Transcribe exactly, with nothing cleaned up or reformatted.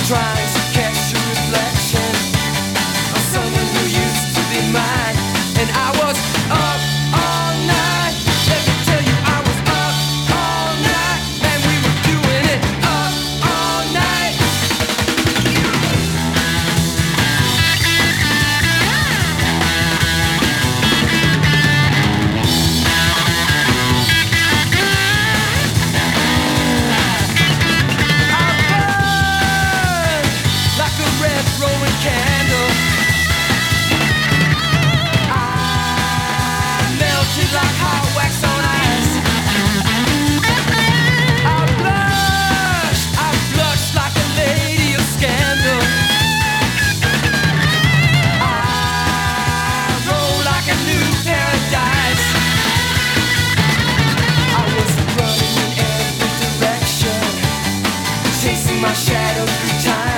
trying to catch a reflection of someone who used to be mine. And I was up all night. Let me tell you, I was up all night, and we were doing it up all night. I burned like a red Roman candle. I melted like hot wax on ice. I blushed, I blushed like a lady of scandal. I roll like a new paradise. I was running in every direction, chasing my shadow through time.